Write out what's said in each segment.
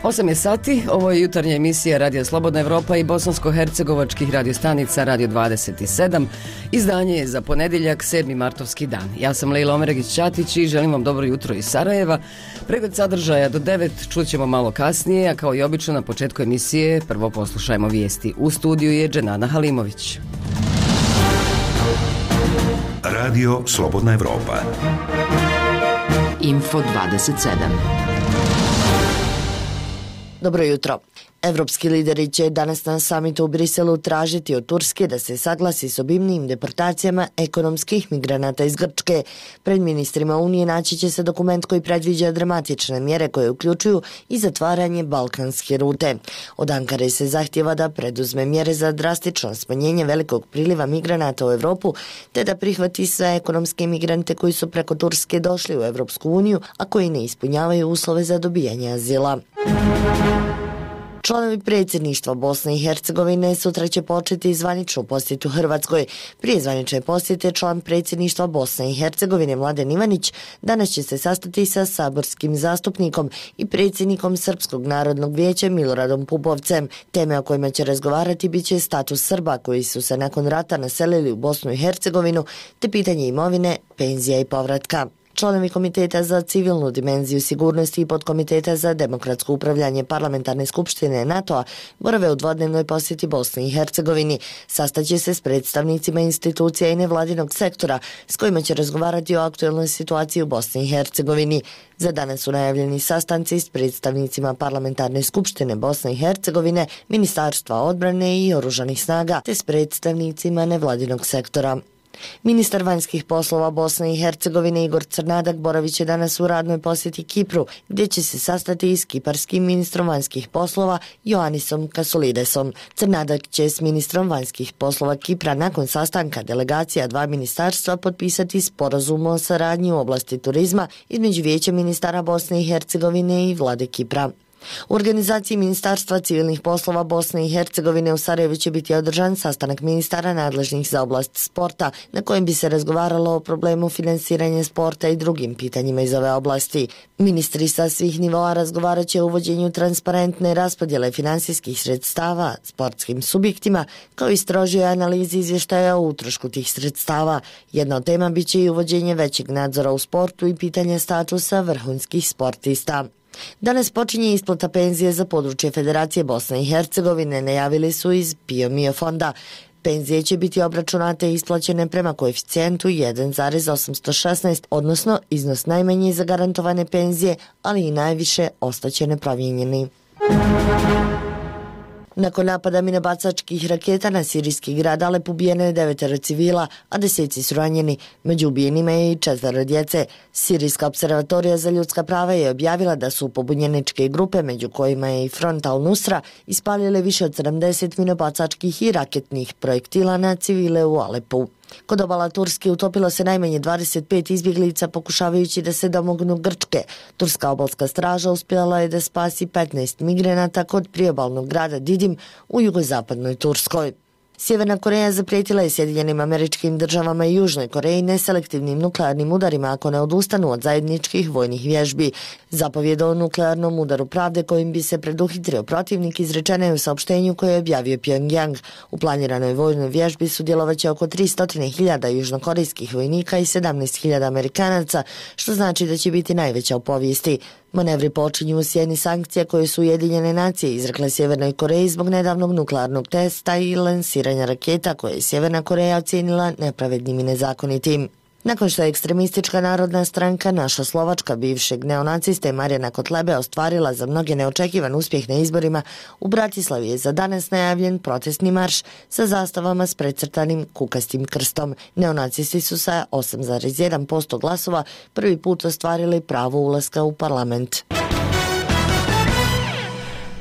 8 je sati, ovo je jutarnja emisija Radio Slobodna Evropa i bosansko-hercegovačkih radiostanica Radio 27. Izdanje je za ponedjeljak, 7. martovski dan. Ja sam Lejla Omeragić-Ćatić i želim vam dobro jutro iz Sarajeva. Pregled sadržaja do 9 čućemo malo kasnije, a kao i obično na početku emisije prvo poslušajmo vijesti. U studiju je Dženana Halimović. Radio Slobodna Evropa. Info 27. Dobro jutro. Evropski lideri će danas na samitu u Briselu tražiti od Turske da se saglasi s obimnijim deportacijama ekonomskih migranata iz Grčke. Pred ministrima Unije naći će se dokument koji predviđa dramatične mjere koje uključuju i zatvaranje balkanske rute. Od Ankare se zahtjeva da preduzme mjere za drastično smanjenje velikog priliva migranata u Evropu, te da prihvati sve ekonomske migrante koji su preko Turske došli u Evropsku uniju, a koji ne ispunjavaju uslove za dobijanje azila. Članovi predsjedništva Bosne i Hercegovine sutra će početi zvaničnu posjetu Hrvatskoj. Prije zvanične posjete član predsjedništva Bosne i Hercegovine Mladen Ivanić danas će se sastati sa saborskim zastupnikom i predsjednikom Srpskog narodnog vijeća Miloradom Pupovcem. Teme o kojima će razgovarati bit će status Srba koji su se nakon rata naselili u Bosnu i Hercegovinu, te pitanje imovine, penzija i povratka. Članovi Komiteta za civilnu dimenziju sigurnosti i podkomiteta za demokratsko upravljanje Parlamentarne skupštine NATO-a borave u dvodnevnoj posjeti Bosni i Hercegovini. Sastaće se s predstavnicima institucija i nevladinog sektora s kojima će razgovarati o aktuelnoj situaciji u Bosni i Hercegovini. Za danas su najavljeni sastanci s predstavnicima Parlamentarne skupštine Bosne i Hercegovine, Ministarstva odbrane i oružanih snaga, te s predstavnicima nevladinog sektora. Ministar vanjskih poslova Bosne i Hercegovine Igor Crnadak boravit će danas u radnoj posjeti Kipru, gdje će se sastati i s kiparskim ministrom vanjskih poslova Ioannisom Kasulidesom. Crnadak će s ministrom vanjskih poslova Kipra nakon sastanka delegacija dva ministarstva potpisati sporazum o saradnji u oblasti turizma između Vijeća ministara Bosne i Hercegovine i vlade Kipra. U organizaciji Ministarstva civilnih poslova Bosne i Hercegovine u Sarajevu će biti održan sastanak ministara nadležnih za oblast sporta, na kojem bi se razgovaralo o problemu finansiranja sporta i drugim pitanjima iz ove oblasti. Ministri sa svih nivoa razgovarat će o uvođenju transparentne raspodjele finansijskih sredstava sportskim subjektima, kao i strožoj analizi izvještaja o utrošku tih sredstava. Jedna od tema bit će i uvođenje većeg nadzora u sportu i pitanje statusa vrhunskih sportista. Danas počinje isplata penzije za područje Federacije Bosne i Hercegovine, najavili su iz PIO fonda. Penzije će biti obračunate i isplaćene prema koeficijentu 1,816, odnosno iznos najmanji zagarantovane penzije, ali i najviše ostaće nepromijenjeni. Nakon napada minobacačkih raketa na sirijski grad Alep ubijeno je 9 civila, a deseci su ranjeni. Među ubijenima je i 4 djece. Sirijska observatorija za ljudska prava je objavila da su pobunjeničke grupe, među kojima je i Front al-Nusra, ispalile više od 70 minobacačkih i raketnih projektila na civile u Alepu. Kod obala Turske utopilo se najmanje 25 izbjeglica pokušavajući da se domognu Grčke. Turska obalska straža uspjela je da spasi 15 migranata kod priobalnog grada Didim u jugozapadnoj Turskoj. Sjeverna Koreja zaprijetila je Sjedinjenim Američkim Državama i Južnoj Koreji neselektivnim nuklearnim udarima ako ne odustanu od zajedničkih vojnih vježbi. Zapovjed o nuklearnom udaru pravde kojim bi se preduhitrio protivnik izrečena je u saopštenju koje je objavio Pyongyang. U planiranoj vojnoj vježbi sudjelovaće oko 300.000 južnokorejskih vojnika i 17.000 Amerikanaca, što znači da će biti najveća u povijesti. Manevri počinju u sjeni sankcija koje su Ujedinjene nacije izrekle Sjevernoj Koreji zbog nedavnog nuklearnog testa i lansiranja raketa koje je Sjeverna Koreja ocijenila nepravednim i nezakonitim. Nakon što je ekstremistička narodna stranka Naša Slovačka bivšeg neonaciste Marijana Kotlebe ostvarila za mnoge neočekivan uspjeh na izborima, u Bratislavi je za danas najavljen protestni marš sa zastavama s precrtanim kukastim krstom. Neonacisti su sa 8,1% glasova prvi put ostvarili pravo ulaska u parlament.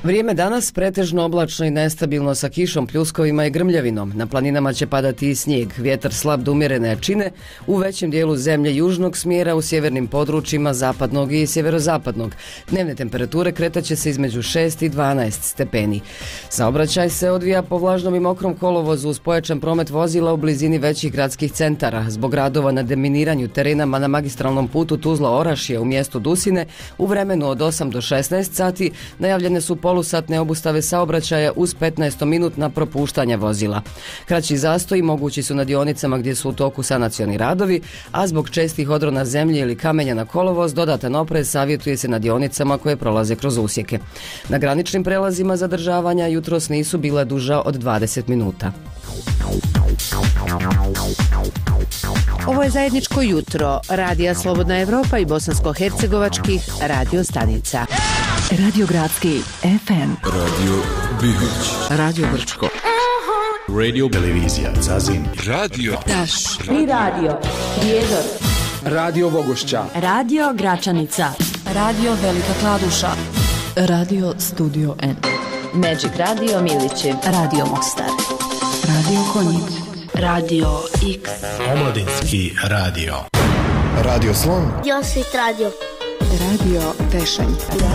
Vrijeme danas pretežno oblačno i nestabilno sa kišom, pljuskovima i grmljavinom. Na planinama će padati i snijeg, vjetar slab do umjerene jačine, u većem dijelu zemlje južnog smjera, u sjevernim područjima zapadnog i sjeverozapadnog. Dnevne temperature kretaće se između 6 i 12 stepeni. Saobraćaj se odvija po vlažnom i mokrom kolovozu uz pojačan promet vozila u blizini većih gradskih centara. Zbog radova na deminiranju terenama na magistralnom putu Tuzla-Orašje u mjestu Dusine u vremenu od 8 do 16 sati najavljene su polusatne obustave saobraćaja uz 15-minutna propuštanja vozila. Kraći zastoji mogući su na dionicama gdje su u toku sanacioni radovi, a zbog čestih odrona zemlje ili kamenja na kolovoz dodatan oprez savjetuje se na dionicama koje prolaze kroz usjeke. Na graničnim prelazima zadržavanja jutros nisu bila duža od 20 minuta. Ovo je zajedničko jutro Radija Slobodna Evropa i bosansko-hercegovačkih radio stanica. Radio Gradski FM, Radio Bihoć, Radio Brčko, Radio Televizija Zazin, Radio Taš, I radio Prijedor, Radio Vogošća, Radio Gračanica, Radio Velika Kladuša, Radio Studio N, Magic Radio Milići, Radio Mostar, Radio Konjic, Radio X, Omladinski radio, Radio Slon, Josit Radio, Radio Tešanj,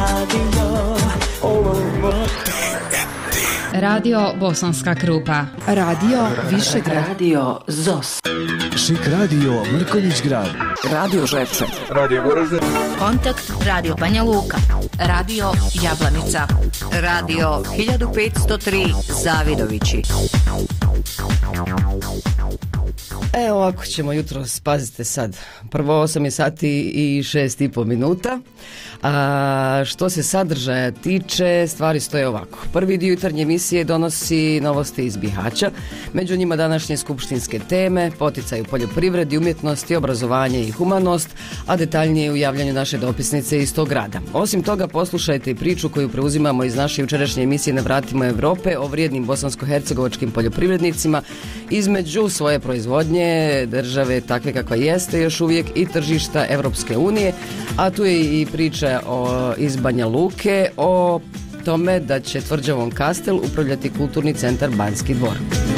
Radio Bosanska Krupa, Radio Višegrad, Radio Zos, Šik radio Mrkonjić Grad, Radio Žepče, Radio Goražde, Kontakt Radio Banja Luka, Radio Jablanica, Radio 1503 Zavidovići. Ovako ćemo jutro, pazite sad, prvo 8 je sati i 6,5 minuta. A što se sadržaja tiče, stvari stoje ovako. Prvi dio jutarnje emisije donosi novosti iz Bihaća, među njima današnje skupštinske teme, poticaj u poljoprivredi, umjetnosti, obrazovanje i humanost, a detaljnije u javljanju naše dopisnice iz tog grada. Osim toga, poslušajte i priču koju preuzimamo iz naše jučerašnje emisije Na vratima Evrope o vrijednim bosansko-hercegovačkim poljoprivrednicima između svoje proizvodnje, države takve kakva jeste još uvijek i tržišta Europske unije, a tu je i priča iz Banja Luke o tome da će tvrđavom Kastel upravljati kulturni centar Banski dvor.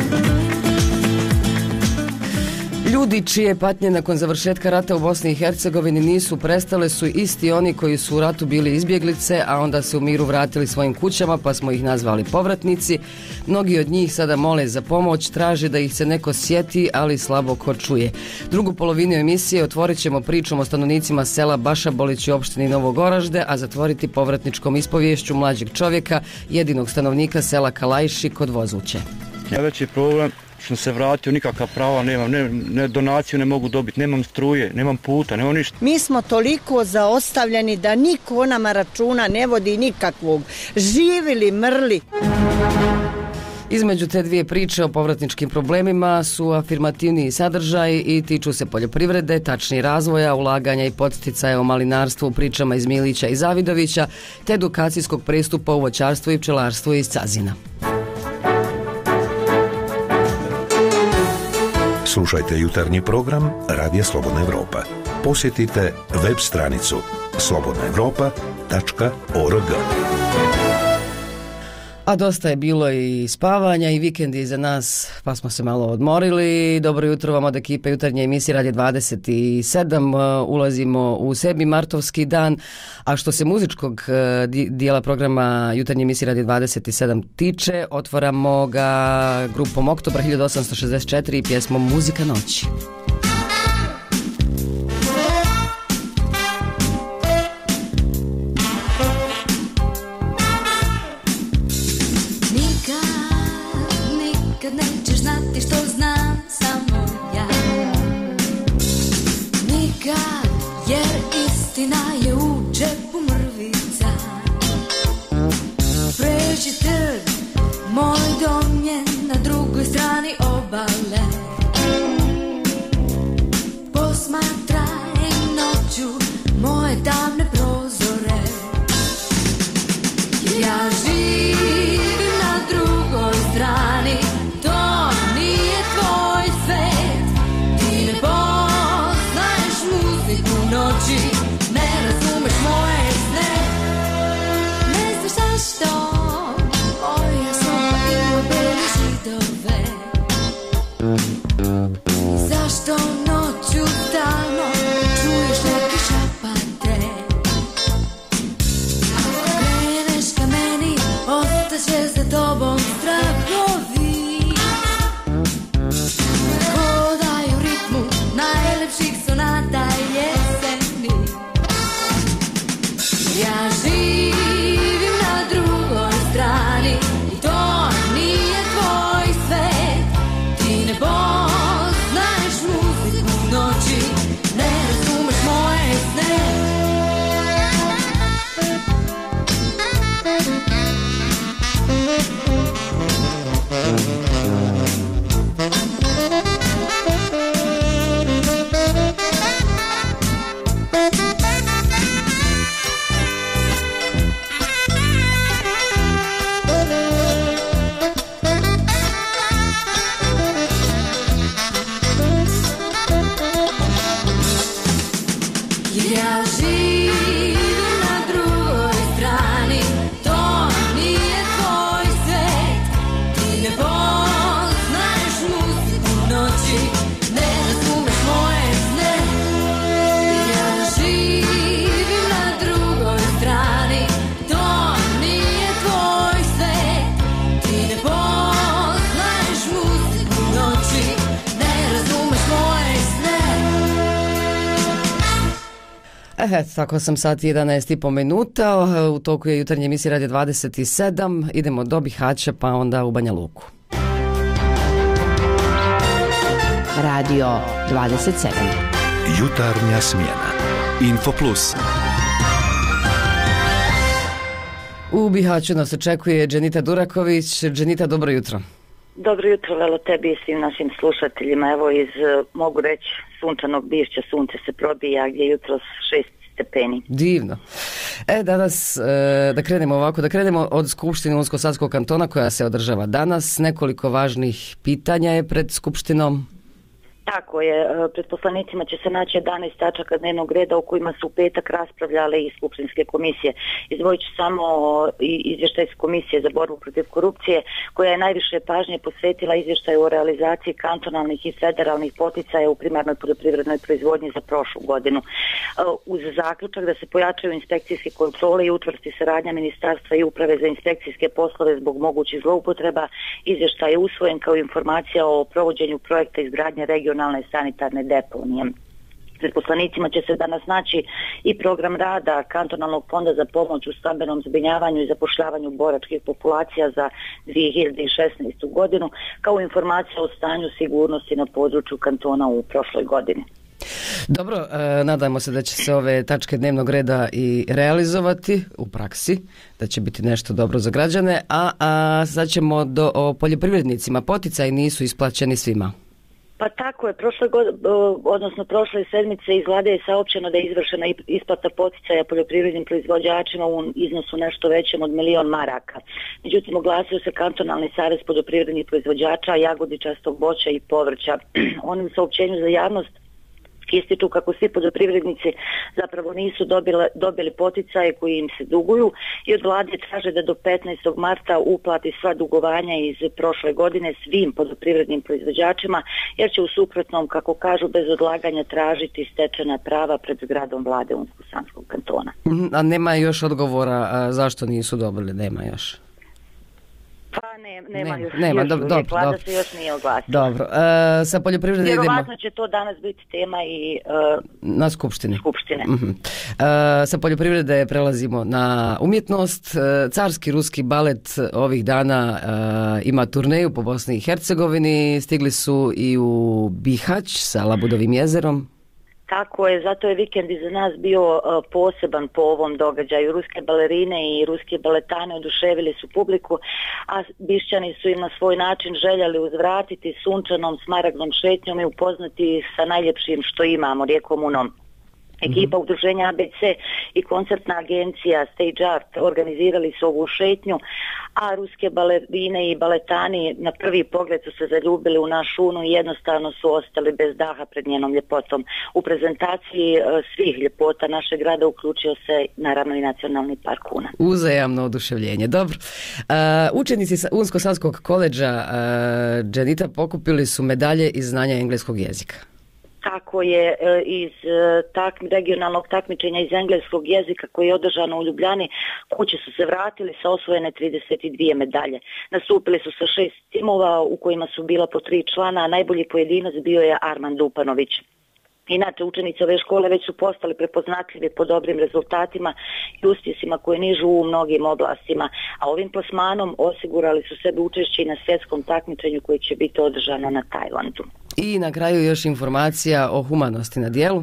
Ljudi čije patnje nakon završetka rata u Bosni i Hercegovini nisu prestale su isti oni koji su u ratu bili izbjeglice, a onda se u miru vratili svojim kućama, pa smo ih nazvali povratnici. Mnogi od njih sada mole za pomoć, traže da ih se neko sjeti, ali slabo ko čuje. Drugu polovinu emisije otvorit ćemo pričom o stanovnicima sela Bašabolić i opštini Novogoražde, a zatvoriti povratničkom ispovješću mlađeg čovjeka, jedinog stanovnika sela Kalajši kod Vozuće. Najveći problem što se vratio, nikakva prava nemam, ne donaciju ne mogu dobiti, nemam struje, nemam puta, nemam ništa. Mi smo toliko zaostavljeni da niko o nama računa ne vodi nikakvog. Živili, mrli. Između te dvije priče o povratničkim problemima su afirmativniji sadržaj i tiču se poljoprivrede, tačnije razvoja, ulaganja i poticaja u malinarstvu, pričama iz Milića i Zavidovića, te edukacijskog pristupa u voćarstvu i pčelarstvu iz Cazina. Slušajte jutarnji program Radija Slobodna Evropa. Posjetite web stranicu slobodnaevropa.org. A dosta je bilo i spavanja i vikend je iza nas, pa smo se malo odmorili. Dobro jutro vam od ekipe jutarnje emisije Radio 27. Ulazimo u 7. martovski dan, a što se muzičkog dijela programa jutarnje emisije Radio 27 tiče, otvaramo ga grupom Oktobra 1864 i pjesmom Muzika noći. Nećeš znati što znam samo ja. Nikad, jer istina je u džepu mrvica. Pređi trg, moj dom je na drugoj strani obale. Posmatraj noću moje tamne prozore. Ja živim na drugoj strani. To nije tvoj svet. Ti ne poznaješ muziku noći. Ne razumeš moje sne. Ne znaš zašto Zašto noću stalno čuješ neke šapate? Ako kreneš ka meni, ostaće za tobom strahovi. Ko daju ritmu najlepših sonata jeseni. Ja živim na drugoj strani i to nije tvoj svet. Ti ne poznaješ muziku noći, ne razumeš moje sne. Ja živim na drugoj strani, to nije tvoj svet. Ti ne poznaješ muziku noći, ne razumeš moje sne. Ja živim na drugoj strani, to nije tvoj svet. Ti ne poznaješ muziku noći, ne razumeš moje sne. Tako sam sati 11,5 minuta, u toku je jutarnje emisije Radio 27, idemo do Bihaća pa onda u Banja Luku. Radio 27. Jutarnja smjena. Info Plus. U Bihaću nas očekuje Dženita Duraković. Dženita, dobro jutro. Dobro jutro, Lelo, tebi i svim našim slušateljima. Evo iz, mogu reći, sunčanog Bišća, sunce se probija gdje je jutros 6 stepeni. Divno. Danas da krenemo od Skupštine Unsko-Sanskog kantona koja se održava danas. Nekoliko važnih pitanja je pred Skupštinom. Tako je, pred poslanicima će se naći 11 tačaka dnevnog reda u kojima su u petak raspravljale i skupštinske komisije. Izdvojit ću samo izvještaj komisije za borbu protiv korupcije, koja je najviše pažnje posvetila izvještaju o realizaciji kantonalnih i federalnih poticaja u primarnoj poljoprivrednoj proizvodnji za prošlu godinu. Uz zaključak da se pojačaju inspekcijske kontrole i utvrsti saradnja ministarstva i uprave za inspekcijske poslove zbog mogućih zloupotreba, izvještaj je usvojen kao informacija o provođenju projekta izgradnje regionalne sanitarne deponije. Pred poslanicima će se danas naći i program rada Kantonalnog fonda za pomoć u stambenom zbrinjavanju i zapošljavanju boračkih populacija za 2016. godinu, kao informacija o stanju sigurnosti na području kantona u prošloj godini. Dobro, nadamo se da će se ove tačke dnevnog reda i realizovati u praksi, da će biti nešto dobro za građane, a sad ćemo o poljoprivrednicima. Poticaji nisu isplaćeni svima. Pa tako je, prošle sedmice iz vlade je saopćeno da je izvršena isplata poticaja poljoprivrednim proizvođačima u iznosu nešto većem od 1.000.000 maraka. Međutim, oglasio se kantonalni savez poljoprivrednih proizvođača jagodičastog voća i povrća. Oni u saopćenju za javnost ističu kako svi poljoprivrednici zapravo nisu dobili poticaje koji im se duguju i od vlade traže da do 15. marta uplati sva dugovanja iz prošle godine svim poljoprivrednim proizvođačima, jer će u suprotnom, kako kažu, bez odlaganja tražiti stečena prava pred zgradom vlade Unsko-Sanskog kantona. A nema još odgovora zašto nisu dobili, nema još? Pa nema, dobro. Vlada se još nije oglasila. Dobro, sa poljoprivredne idemo. Vjerovatno će to danas biti tema i na Skupštini. Mm-hmm. Sa poljoprivrede prelazimo na umjetnost. Carski ruski balet ovih dana ima turneju po Bosni i Hercegovini. Stigli su i u Bihać sa Labudovim jezerom. Tako je, zato je vikend iza nas bio poseban po ovom događaju. Ruske balerine i ruske baletane oduševili su publiku, a Bišćani su im na svoj način željeli uzvratiti sunčanom smaragdnom šetnjom i upoznati sa najljepšim što imamo, rijekom Unom. Ekipa udruženja ABC i koncertna agencija Stage Art organizirali su ovu šetnju, a ruske balerine i baletani na prvi pogled su se zaljubili u našu Unu i jednostavno su ostali bez daha pred njenom ljepotom. U prezentaciji svih ljepota našeg grada uključio se naravno i Nacionalni park Una. Uzajamno oduševljenje, dobro. Učenici Unsko-Sanskog koledža Dženita pokupili su medalje iz znanja engleskog jezika. Tako je, iz regionalnog takmičenja iz engleskog jezika koji je održano u Ljubljani, kući su se vratili sa osvojene 32 medalje. Nastupili su sa 6 timova u kojima su bila po 3 člana, a najbolji pojedinac bio je Arman Dupanović. Inače, učenici ove škole već su postali prepoznatljivi po dobrim rezultatima i uspjesima koje nižu u mnogim oblastima, a ovim plasmanom osigurali su sebi učešće i na svjetskom takmičenju koje će biti održano na Tajlandu. I na kraju još informacija o humanosti na djelu.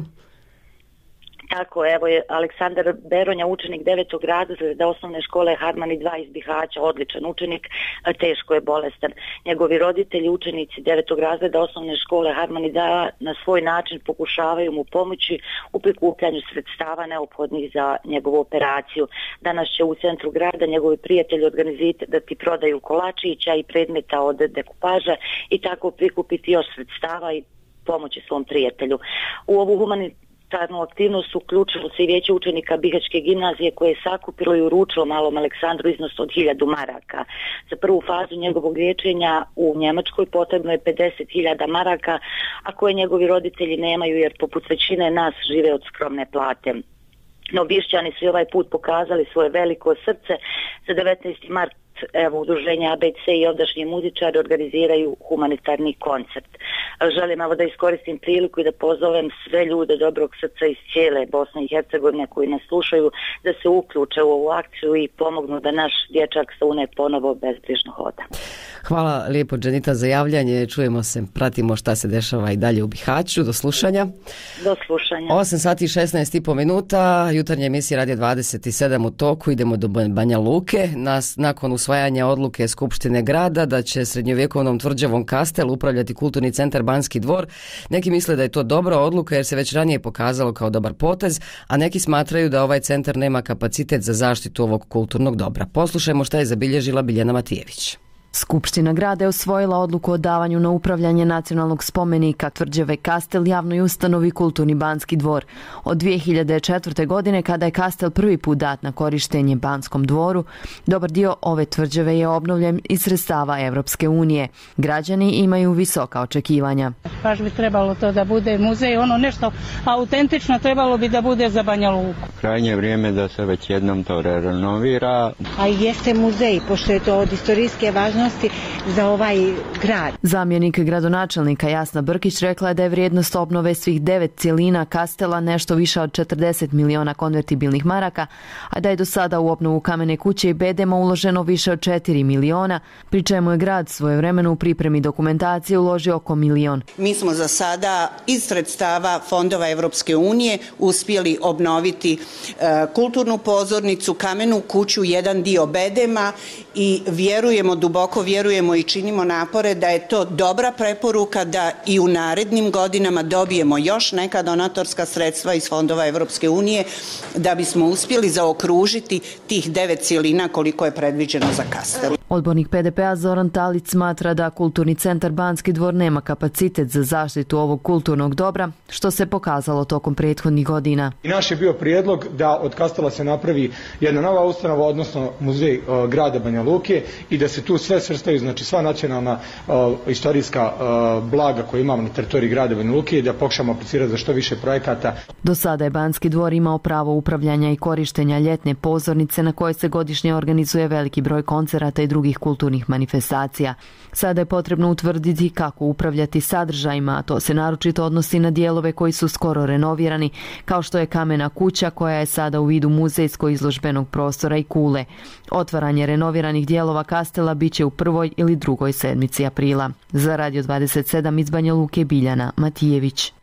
Tako, evo je Aleksandar Beronja, učenik 9. razreda osnovne škole Harmani 2 iz Bihaća, odličan učenik, teško je bolestan. Njegovi roditelji, učenici 9. razreda osnovne škole Harmani 2 na svoj način pokušavaju mu pomoći u prikupljanju sredstava neophodnih za njegovu operaciju. Danas će u centru grada njegovi prijatelji organizirati prodaju kolačića i predmeta od dekupaža i tako prikupiti još sredstava i pomoći svom prijatelju. U ovu humanitarnu aktivnost uključilo se i vijeće učenika Bihaćke gimnazije koje je sakupilo i uručilo malom Aleksandru iznos od 1000 maraka. Za prvu fazu njegovog liječenja u Njemačkoj potrebno je 50.000 maraka, a koje njegovi roditelji nemaju jer poput većine nas žive od skromne plate. No Bišćani su i ovaj put pokazali svoje veliko srce. Za 19. mart udruženja ABC i ovdašnji muzičari organiziraju humanitarni koncert. Želim da iskoristim priliku i da pozovem sve ljude dobrog srca iz cijele Bosne i Hercegovine koji nas slušaju da se uključe u ovu akciju i pomognu da naš dječak sa Une ponovo bezbrižno hoda. Hvala lijepo Dženita za javljanje, čujemo se, pratimo šta se dešava i dalje u Bihaću. Do slušanja. Do slušanja. 8 sati i 16,5 minuta, jutarnja emisija Radio 27 u toku, idemo do Banja Luke. Nakon usvajanja odluke Skupštine grada da će srednjovjekovnom tvrđavom Kastelu upravljati kulturni centar Banski dvor, neki misle da je to dobra odluka jer se već ranije pokazalo kao dobar potez, a neki smatraju da ovaj centar nema kapacitet za zaštitu ovog kulturnog dobra. Poslušajmo šta je zabilježila Biljana Matijević. Skupština grada je usvojila odluku o davanju na upravljanje nacionalnog spomenika tvrđave Kastel javnoj ustanovi Kulturni Banski dvor. Od 2004. godine, kada je Kastel prvi put dat na korištenje Banskom dvoru, dobar dio ove tvrđave je obnovljen iz sredstava Evropske unije. Građani imaju visoka očekivanja. Baš bi trebalo to da bude muzej, ono nešto autentično trebalo bi da bude za Banja Luku. Krajnje vrijeme da se već jednom to renovira. A jeste muzej, pošto je to od istorijske važnosti za ovaj grad. Zamjenik gradonačelnika Jasna Brkić rekla je da je vrijednost obnove svih 9 cjelina Kastela nešto više od 40 miliona konvertibilnih maraka, a da je do sada u obnovu Kamene kuće i bedema uloženo više od 4 miliona, pri čemu je grad svojevremeno u pripremi dokumentacije uložio oko 1 milion. Mi smo za sada iz sredstava fondova Evropske unije uspjeli obnoviti kulturnu pozornicu, Kamenu kuću, jedan dio bedema i duboko vjerujemo i činimo napore da je to dobra preporuka da i u narednim godinama dobijemo još neka donatorska sredstva iz fondova Evropske unije da bismo uspjeli zaokružiti tih 9 cjelina koliko je predviđeno za Kastel. Odbornik PDP-a Zoran Talić smatra da Kulturni centar Banski dvor nema kapacitet za zaštitu ovog kulturnog dobra, što se pokazalo tokom prethodnih godina. I naš je bio prijedlog da od Kastela se napravi jedna nova ustanova, odnosno muzej grada Banja Luke i da se tu sve svrstaju, znači sva nacionalna istorijska blaga koje imamo na teritoriji grada Banja Luke i da pokušamo aplicirati za što više projekata. Do sada je Banski dvor imao pravo upravljanja i korištenja ljetne pozornice na kojoj se godišnje organizuje veliki broj koncerata i drugih kulturnih manifestacija. Sada je potrebno utvrditi kako upravljati sadržajima, a to se naročito odnosi na dijelove koji su skoro renovirani, kao što je Kamena kuća koja je sada u vidu muzejsko-izložbenog prostora i kule. Otvaranje renoviranih dijelova Kastela bit će u 1. ili 2. sedmici aprila. Za Radio 27 iz Banja Luke Biljana Matijević.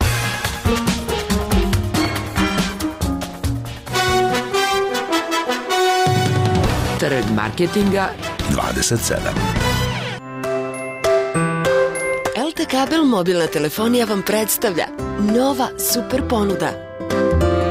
Trg marketinga 27. LT Kabel mobilna telefonija vam predstavlja nova super ponuda.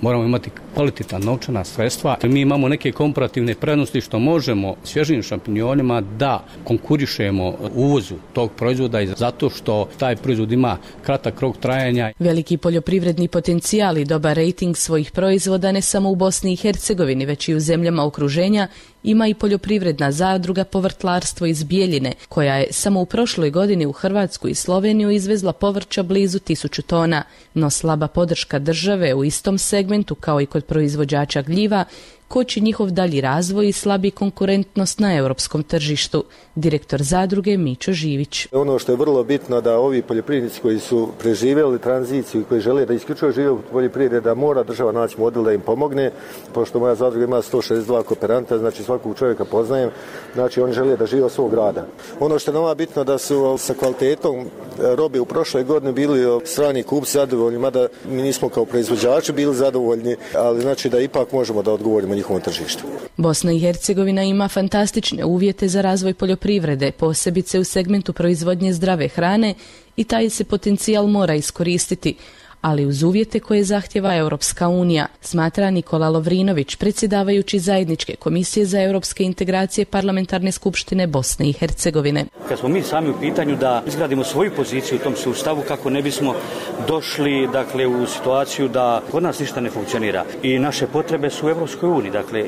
moramo imati kvalitetna novčana sredstva. Mi imamo neke komparativne prednosti što možemo svježim šampinjonima da konkurišemo uvozu tog proizvoda i zato što taj proizvod ima kratak rok trajanja. Veliki poljoprivredni potencijal i dobar rejting svojih proizvoda ne samo u Bosni i Hercegovini, već i u zemljama okruženja ima i poljoprivredna zadruga Povrtlarstvo iz Bijeljine, koja je samo u prošloj godini u Hrvatsku i Sloveniju izvezla povrća blizu 1000 tona, no slaba podrška države u istom segmentu kao i kod proizvođača gljiva koči njihov dalji razvoj i slabi konkurentnost na europskom tržištu. Direktor zadruge Mićo Živić. Ono što je vrlo bitno da ovi poljoprivrednici koji su preživjeli tranziciju i koji žele da isključivo žive u poljoprivredi, da mora država naći model da im pomogne, pošto moja zadruga ima 162 kooperanta, znači svakog čovjeka poznajem, znači oni žele da žive od svog rada. Ono što je nama bitno da su sa kvalitetom robe u prošloj godini bili strani kupci zadovoljni, mada mi nismo kao proizvođači bili zadovoljni, ali znači da ipak možemo da odgovorimo njihovom tržištu. Bosna i Hercegovina ima fantastične uvjete za razvoj poljoprivrede, posebice u segmentu proizvodnje zdrave hrane i taj se potencijal mora iskoristiti, ali uz uvjete koje zahtjeva Europska unija, smatra Nikola Lovrinović, predsjedavajući zajedničke komisije za europske integracije Parlamentarne skupštine Bosne i Hercegovine. Kad smo mi sami u pitanju da izgradimo svoju poziciju u tom sustavu kako ne bismo došli u situaciju da kod nas ništa ne funkcionira i naše potrebe su u Europskoj uniji. Dakle,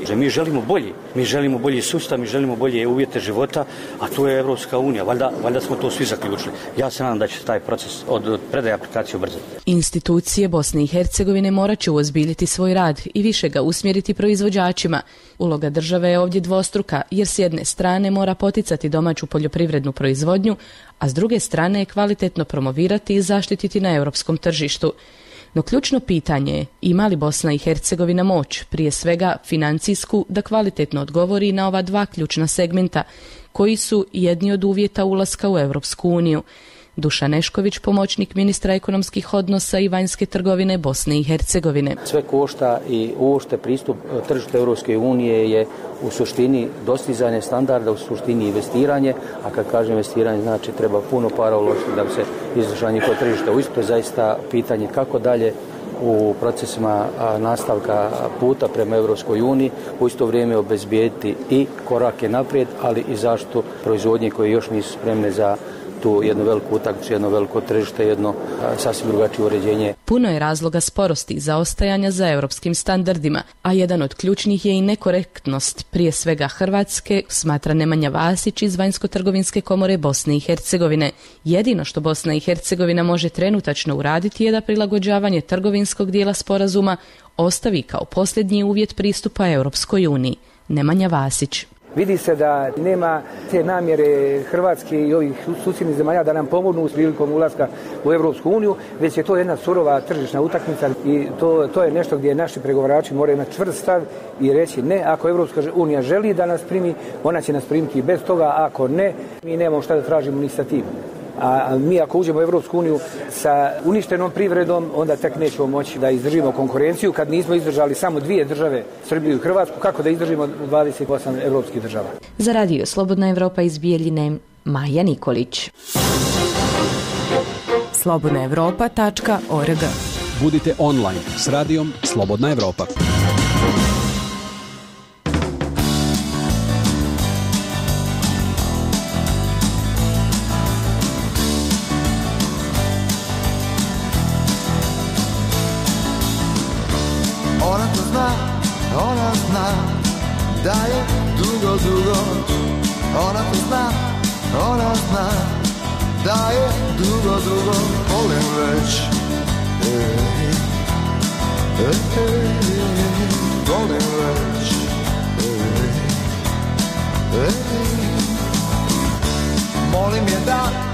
mi želimo bolji sustav, mi želimo bolje uvjete života, a tu je Europska unija. Valjda smo to svi zaključili. Ja se nadam da će se taj proces od predaje aplikacije ubrzati. Institucije Bosne i Hercegovine morat će uozbiljiti svoj rad i više ga usmjeriti proizvođačima. Uloga države je ovdje dvostruka, jer s jedne strane mora poticati domaću poljoprivrednu proizvodnju, a s druge strane je kvalitetno promovirati i zaštititi na europskom tržištu. No ključno pitanje je ima li Bosna i Hercegovina moć, prije svega financijsku, da kvalitetno odgovori na ova dva ključna segmenta, koji su jedni od uvjeta ulaska u Europsku uniju. Dušan Nešković, pomoćnik ministra ekonomskih odnosa i vanjske trgovine Bosne i Hercegovine. Sve košta i uopšte pristup tržištu Europske unije je u suštini dostizanje standarda, u suštini investiranje, a kad kažem investiranje znači treba puno para uložiti da bi se izašlo njihovo tržište. Uistinu je zaista pitanje kako dalje u procesima nastavka puta prema Europskoj uniji, u isto vrijeme obezbijediti i korake naprijed, ali i zaštitu proizvodnje koje još nisu spremne za tu jednu veliku utakmicu, jedno veliko tržište, jedno sasvim drugačije uređenje. Puno je razloga sporosti i zaostajanja za europskim standardima, a jedan od ključnih je i nekorektnost, prije svega Hrvatske, smatra Nemanja Vasić iz Vanjsko-trgovinske komore Bosne i Hercegovine. Jedino što Bosna i Hercegovina može trenutačno uraditi je da prilagođavanje trgovinskog dijela sporazuma ostavi kao posljednji uvjet pristupa Europskoj uniji. Nemanja Vasić. Vidi se da nema te namjere Hrvatske i ovih susjednih zemalja da nam pomognu s prilikom ulaska u Europsku uniju, već je to jedna surova tržišna utakmica i to je nešto gdje naši pregovarači moraju imati čvrst stav i reći ne, ako Europska unija želi da nas primi, ona će nas primiti bez toga, ako ne, mi nemamo šta da tražimo ni sa tim. A mi ako uđemo u Europsku uniju sa uništenom privredom, onda tek nećemo moći da izdržimo konkurenciju. Kad nismo izdržali samo 2 države, Srbiju i Hrvatsku, kako da izdržimo 28 europskih država? Za radio Slobodna Evropa iz Bijeljine, Maja Nikolić. slobodnaevropa.org. Budite online s radijom Slobodna Evropa. Ona zna da je dugo, ona to zna, ona zna da je dugo, volim već, volim već, molim je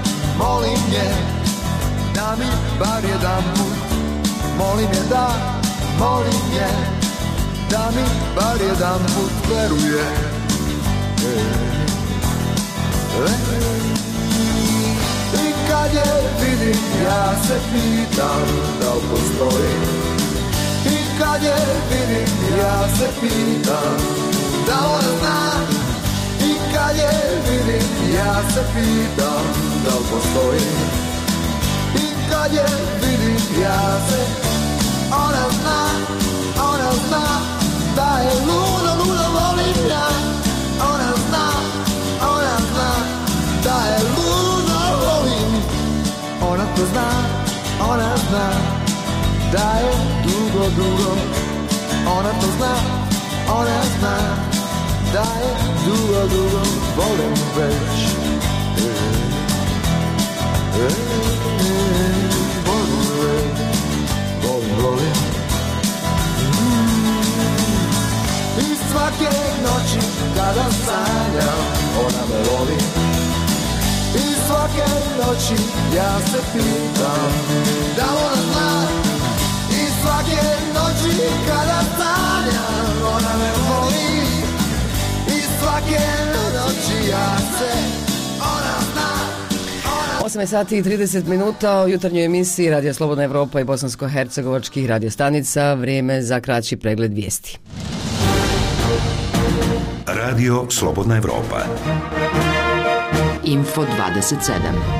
da mi bar jedan put, molim je da mi bar jedan put veruje. I kad je vidim ja se pitam da li postoji. I kad je vidim ja se pitam da ona zna. I kad je vidim ja se pitam da li postoji. I kad je vidim ja se, ona zna. Ona zna da je ludo, ludo volim ja. Ona zna da je ludo volim. Ona to zna, ona zna da je dugo, dugo. Ona to zna, ona zna da je dugo, dugo volim već. Volim. I svake noći kada sanjam, ona me voli. I svake noći ja se pitam da ona zna. I svake noći kada sanjam, ona me voli. I svake noći ja se, ona zna. 8 sati i 30 minuta u jutarnjoj emisiji Radio Slobodna Evropa i bosansko-hercegovačkih radiostanica. Vrijeme za kraći pregled vijesti. Radio Slobodna Evropa. Info 27.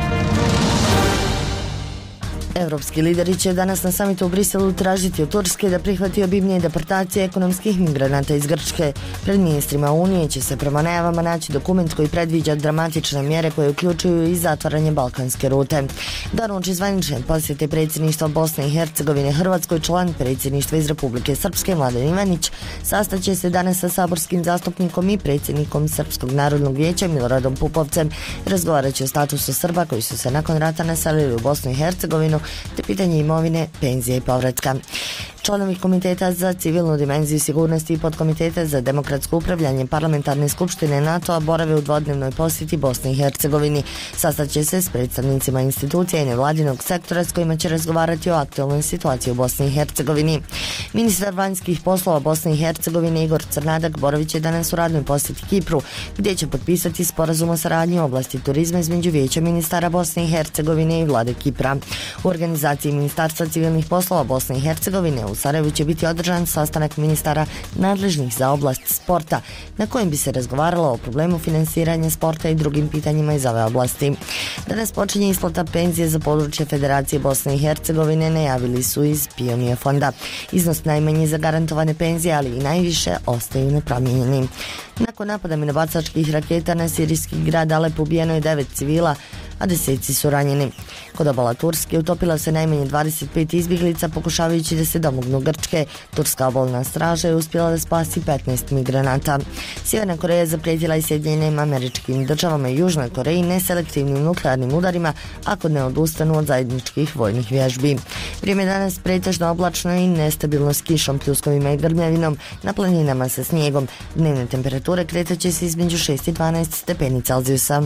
Evropski lideri će danas na samitu u Briselu tražiti od Turske da prihvati obimnije deportacije ekonomskih migranata iz Grčke. Pred ministrima Unije će se prema najavama naći dokument koji predviđa dramatične mjere koje uključuju i zatvaranje balkanske rute. Dan uoči zvanične posjete predsjedništva Bosne i Hercegovine Hrvatskoj, član predsjedništva iz Republike Srpske Mladen Ivanić sastaće se danas sa saborskim zastupnikom i predsjednikom Srpskog narodnog vijeća Miloradom Pupovcem. Razgovarat će o statusu Srba koji su se nakon rata naselili u Bosnu i Hercegovinu te pitanje imovine, penzije i povratka. Članovi Komiteta za civilnu dimenziju sigurnosti i podkomiteta za demokratsko upravljanje Parlamentarne skupštine NATO-a borave u dvodnevnoj posjeti Bosni i Hercegovini. Sastaće se s predstavnicima institucija i nevladinog sektora s kojima će razgovarati o aktualnoj situaciji u Bosni i Hercegovini. Ministar vanjskih poslova Bosne i Hercegovine Igor Crnadak boravit će danas u radnoj posjeti Kipru, gdje će potpisati sporazum o saradnji u oblasti turizma između Vijeća ministara Bosne i Hercegovine i vlade Kipra. U organizaciji Ministarstva civilnih poslova Bosne i Hercegovine u Sarajevu će biti održan sastanak ministara nadležnih za oblast sporta, na kojem bi se razgovaralo o problemu finansiranja sporta i drugim pitanjima iz ove oblasti. Danas počinje isplata penzije za područje Federacije Bosne i Hercegovine, najavili su iz Pionija fonda. Iznos najmanje zagarantovane penzije, ali i najviše ostaju nepromijenjeni. Nakon napada minobacačkih raketa na sirijski grad Alep ubijeno je 9 civila, a deseci su ranjeni. Kod obala Turske utopila se najmanje 25 izbjeglica pokušavajući da se domognu Grčke. Turska obalna straža je uspjela da spasi 15 migranata. Sjeverna Koreja zaprijetila i Sjedinjenim Američkim Državama i Južnoj Koreji neselektivnim nuklearnim udarima ako ne odustanu od zajedničkih vojnih vježbi. Vrijeme danas pretežno oblačno i nestabilno s kišom, pljuskovima i grmljavinom, na planinama sa snijegom. Dnevne temperature kretaće se između 6 i 12 stepeni Celzijusa.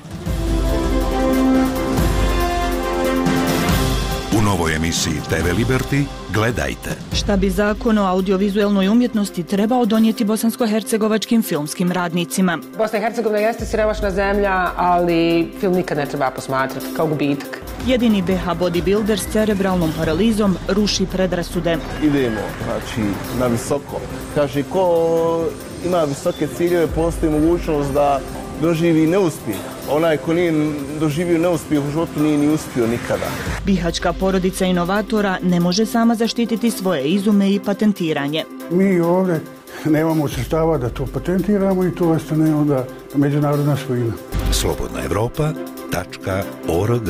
U novoj emisiji TV Liberty gledajte. Šta bi zakon o audiovizualnoj umjetnosti trebao donijeti bosansko-hercegovačkim filmskim radnicima? Bosna i Hercegovina jeste siromašna zemlja, ali film nikad ne treba posmatrati kao gubitak. Jedini BH bodybuilder s cerebralnom paralizom ruši predrasude. Idemo, znači, na visoko. Kaže, ko ima visoke ciljeve, postoji mogućnost da doživi neuspjeh. Onaj ko nije doživio neuspjeh u životu nije ni uspio nikada. Bihaćka porodica inovatora ne može sama zaštititi svoje izume i patentiranje. Mi ovdje nemamo sredstava da to patentiramo i to ostane onda međunarodna svojina. slobodnaevropa.org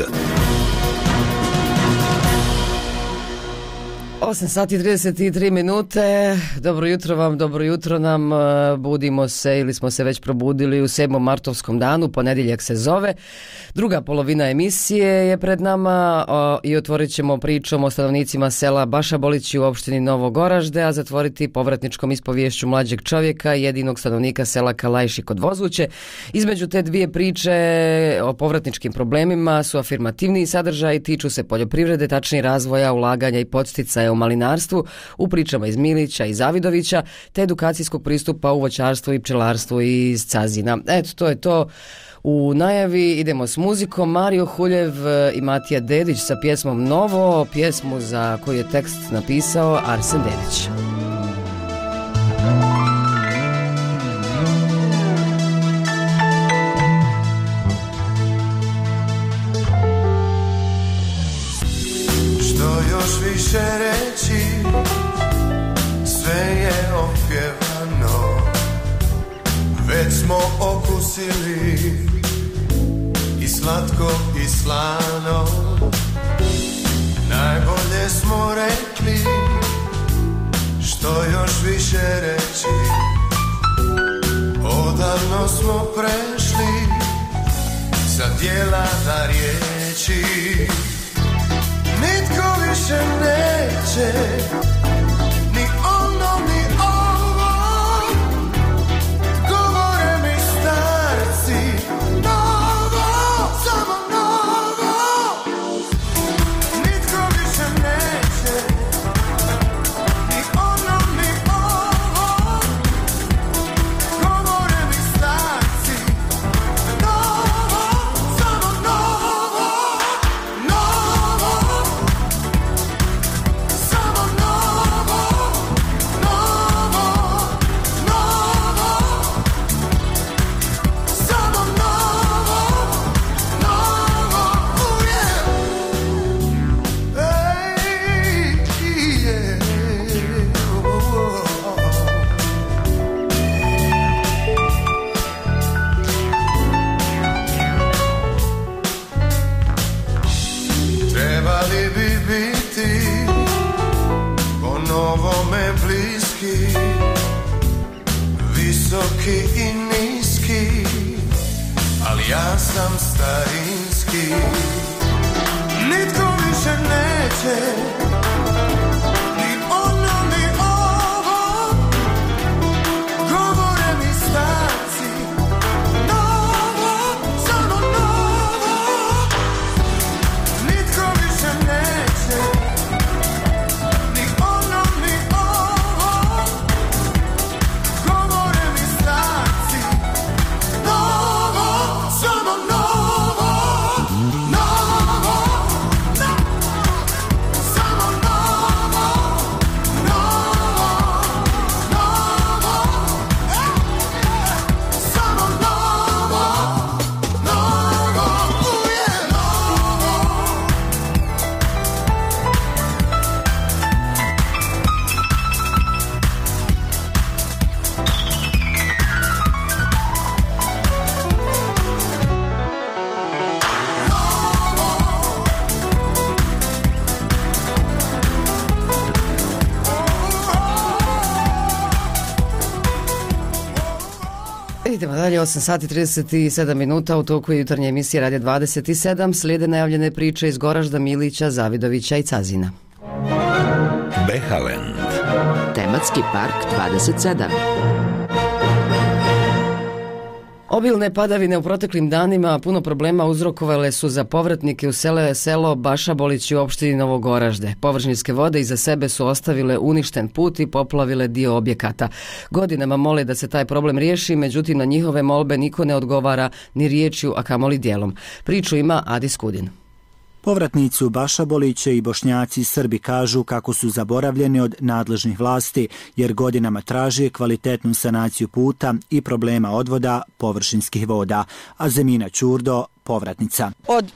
8 sati 33 minute, dobro jutro vam, dobro jutro nam, budimo se ili smo se već probudili u 7. martovskom danu, ponedjeljak se zove, druga polovina emisije je pred nama i otvorit ćemo pričom o stanovnicima sela Bašabolići u opštini Novog Oražde, a zatvoriti povratničkom ispoviješću mlađeg čovjeka, jedinog stanovnika sela Kalajši kod Vozuće. Između te dvije priče o povratničkim problemima su afirmativni sadržaj, tiču se poljoprivrede, tačnije razvoja, ulaganja i podsticaja u malinarstvu, u pričama iz Milića i Zavidovića, te edukacijskog pristupa u voćarstvu i pčelarstvu iz Cazina. Eto, to je to u najavi. Idemo s muzikom. Mario Huljev i Matija Dedić sa pjesmom Novo, pjesmu za koju je tekst napisao Arsen Dedić. Što još više reći, sve pojeli i slatko i slano, najbolje smo rekli, što još više reći, odavno smo prešli sa djela na riječi. Nitko više neće ni ono ni ovo, govore mi starci, novo, samo novo. Nitko više neće ni ono ni ovo, govore mi starci, novo, samo novo, novo, samo novo, novo, novo, samo novo, novo, uvijek. Ej, yeah. Trebali bi biti po novome bliski, visoki i niski, ali ja sam starinski. Nitko više neće ni ono ni ovo, govore mi starci, novo, samo novo. Nitko više neće ni ono ni ovo, govore mi starci, novo, samo novo, novo, samo novo, novo, novo, samo novo, novo, uvijek novo. Idemo dalje, 8 sati 37 minuta, u toku je jutarnje emisije Radio 27, slijede najavljene priče iz Goražda, Milića, Zavidovića i Cazina. Behaland. Tematski park 27. Obilne padavine u proteklim danima puno problema uzrokovale su za povratnike u selo Bašabolić u opštini Novogoražde. Površinske vode iza sebe su ostavile uništen put i poplavile dio objekata. Godinama mole da se taj problem riješi, međutim na njihove molbe niko ne odgovara ni riječju, a kamoli dijelom. Priču ima Adi Skudin. Povratnici u Bašaboliće i Bošnjaci i Srbi kažu kako su zaboravljeni od nadležnih vlasti jer godinama traže kvalitetnu sanaciju puta i problema odvoda površinskih voda. A Zemina Ćurdo, povratnica. Od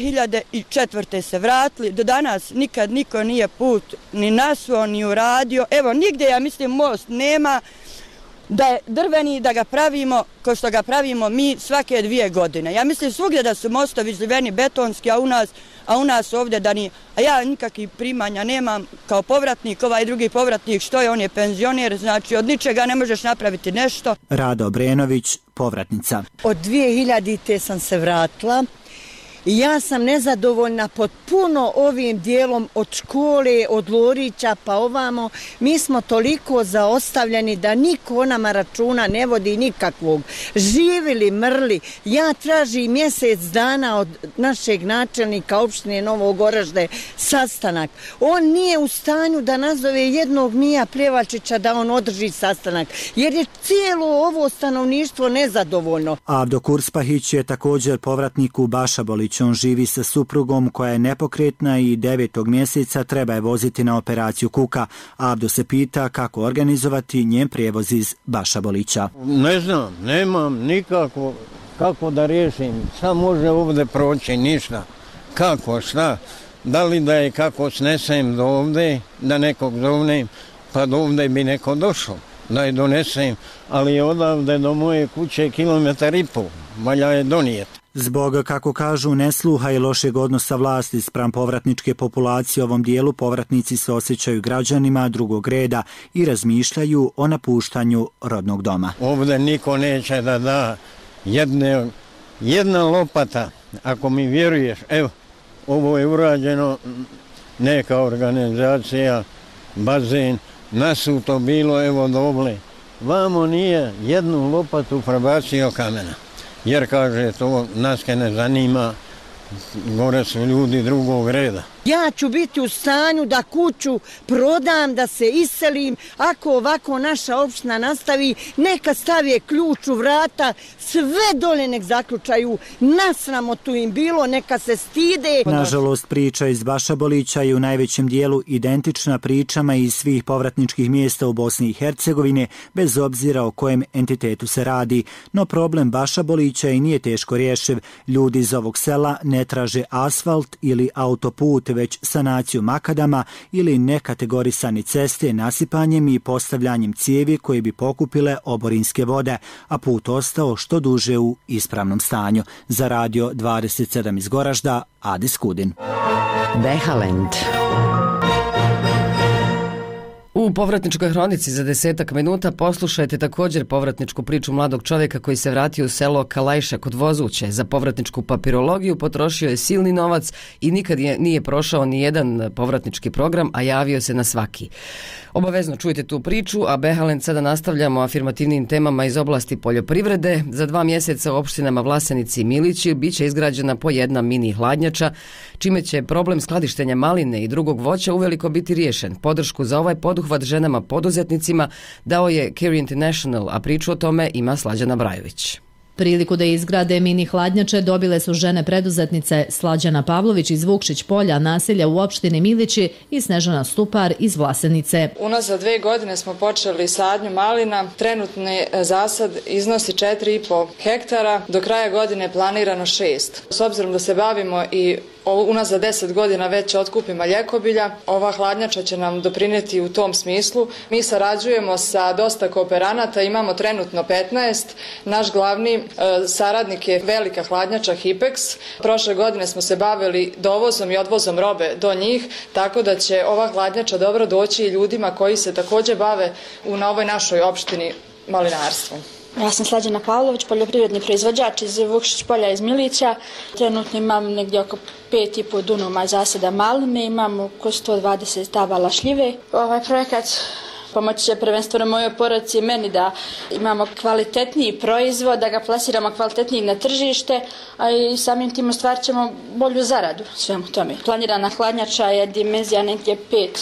2004. se vratili, do danas nikad niko nije put ni nasuo, ni uradio. Evo, nigdje, ja mislim, most nema da je drveni, da ga pravimo kao što ga pravimo mi svake 2 godine. Ja mislim svugdje da su mostovi ziveni betonski, a u nas ovdje da ni, a ja nikakvih primanja nemam kao povratnik, ovaj drugi povratnik, što je, on je penzioner, znači od ničega ne možeš napraviti nešto. Rada Obrenović, povratnica. Od 2000. sam se vratila i ja sam nezadovoljna potpuno ovim dijelom od škole, od Lorića pa ovamo. Mi smo toliko zaostavljeni da niko o nama računa ne vodi nikakvog. Živili, mrli. Ja tražim mjesec dana od našeg načelnika opštine Novogoražde sastanak. On nije u stanju da nazove jednog Mija Prevalčića da on održi sastanak, jer je cijelo ovo stanovništvo nezadovoljno. Avdo Kurspahić je također povratnik u Bašabolić. On živi sa suprugom koja je nepokretna i 9. mjeseca treba je voziti na operaciju kuka. Avdo se pita kako organizovati njen prijevoz iz Bašabolića. Ne znam, nemam nikako kako da riješim. Šta može ovdje proći, ništa. Kako, šta? Da li da je kako snesem do ovdje, da nekog zovnem, pa do ovdje bi neko došao, da je donesem, ali je odavde do moje kuće 1,5 km. valja je donijeti. Zbog, kako kažu, nesluha i lošeg odnosa vlasti spram povratničke populacije u ovom dijelu, povratnici se osjećaju građanima drugog reda i razmišljaju o napuštanju rodnog doma. Ovdje niko neće da da jedna lopata, ako mi vjeruješ, evo, ovo je urađeno, neka organizacija, bazen, nasuto bilo, evo doble. Vamo nije jednu lopatu prebacio kamena. Jer, kaže, to nas ne zanima, gore su ljudi drugog reda. Ja ću biti u stanju da kuću prodam, da se iselim, ako ovako naša opština nastavi, neka stavije ključ u vrata, sve dole nek zaključaju, nasramotu im bilo, neka se stide. Nažalost, priča iz Bašabolića je u najvećem dijelu identična pričama iz svih povratničkih mjesta u Bosni i Hercegovine, bez obzira o kojem entitetu se radi. No problem Bašabolića i nije teško rješiv. Ljudi iz ovog sela ne traže asfalt ili autoput, već sanaciju makadama ili nekategorisani ceste nasipanjem i postavljanjem cijevi koje bi pokupile oborinske vode, a put ostao što duže u ispravnom stanju. Za Radio 27 iz Goražda, Adis Kudin. Behalend. U povratničkoj hronici za 10 minuta poslušajte također povratničku priču mladog čovjeka koji se vratio u selo Kalajša kod Vozuće. Za povratničku papirologiju potrošio je silni novac i nikad nije prošao ni jedan povratnički program, a javio se na svaki. Obavezno čujte tu priču, a Behalend sada nastavljamo afirmativnim temama iz oblasti poljoprivrede. Za 2 mjeseca u opštinama Vlasenici i Milići biće izgrađena po jedna mini hladnjača, čime će problem skladištenja maline i drugog voća uveliko biti riješen. Podršku za ovaj poduhvat ženama poduzetnicima dao je Care International, a priču o tome ima Slađana Brajović. Priliku da izgrade mini hladnjače dobile su žene preduzetnice Slađana Pavlović iz Vukšić polja, naselja u opštini Milići, i Snežana Stupar iz Vlasenice. Unazad 2 godine smo počeli sadnju malina. Trenutni zasad iznosi 4,5 hektara. Do kraja godine planirano 6. S obzirom da se bavimo i unazad 10 godina već otkupima ljekobilja, ova hladnjača će nam doprinijeti u tom smislu. Mi sarađujemo sa dosta kooperanata, imamo trenutno 15. Naš glavni saradnik je velika hladnjača Hipex. Prošle godine smo se bavili dovozom i odvozom robe do njih, tako da će ova hladnjača dobro doći i ljudima koji se također bave na ovoj našoj opštini malinarstvom. Ja sam Slađana Pavlović, poljoprivredni proizvođač iz Vukšić polja iz Milića. Trenutno imam negdje oko 5,5 dunuma zasada maline, imam oko 120 stabala šljive. Ovaj projekat pomoći će prvenstveno mojoj porodici i meni da imamo kvalitetniji proizvod, da ga plasiramo kvalitetniji na tržište, a i samim tim ostvarit ćemo bolju zaradu svemu tome. Planirana hladnjača je dimenzija negdje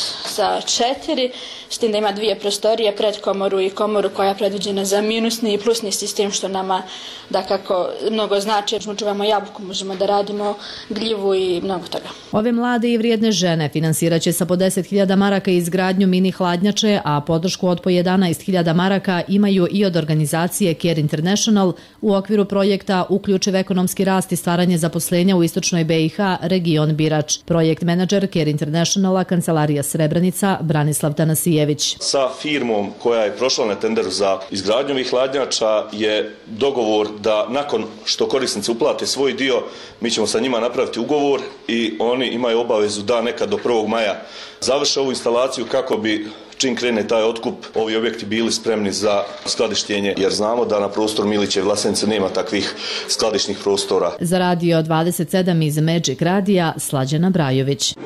5:4, s tim da ima 2 prostorije, predkomoru i komoru koja je predviđena za minusni i plusni sistem, što nama da kako mnogo znači. Čuvamo jabuku, možemo da radimo gljivu i mnogo toga. Ove mlade i vrijedne žene finansirat će sa po 10.000 maraka izgradnju mini hladnjače, a podršku od po 11.000 maraka imaju i od organizacije Care International u okviru projekta Uključiv ekonomski rast i stvaranje zaposlenja u istočnoj BiH, region Birač. Projekt menadžer Care Internationala, kancelarija Srebrenica, Branislav Tanasijević. Sa firmom koja je prošla na tenderu za izgradnju ovih hladnjača je dogovor da nakon što korisnici uplate svoj dio, mi ćemo sa njima napraviti ugovor i oni imaju obavezu da nekad do 1. maja završe ovu instalaciju kako bi čim krene taj otkup, ovi objekti bili spremni za skladištenje, jer znamo da na prostoru Milića i Vlasenice nema takvih skladišnih prostora. Za Radio 27 iz Magic Radija, Slađana Brajović.